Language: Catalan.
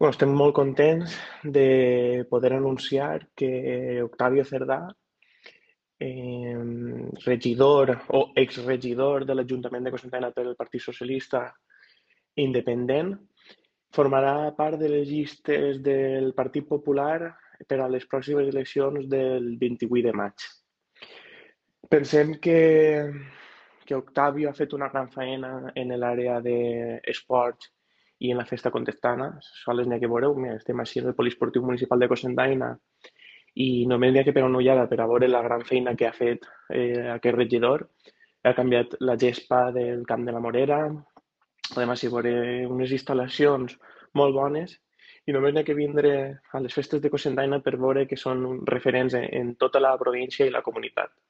Estem molt contents de poder anunciar que Octavio Cerdà, regidor o exregidor de l'Ajuntament de Cocentaina pel Partit Socialista Independent, formarà part de les llistes del Partit Popular per a les pròximes eleccions del 28 de maig. Pensem que Octavio ha fet una gran feina en l'àrea d'esports i en la festa contestana. Sols n'hi ha que veureu, estem així en el Poliesportiu Municipal de Cocentaina i només n'hi ha que pegar una ullada per a veure la gran feina que ha fet aquest regidor. Ha canviat la gespa del Camp de la Morera, podem així veure unes instal·lacions molt bones i només n'hi ha que vindre a les festes de Cocentaina per veure que són referents en tota la província i la comunitat.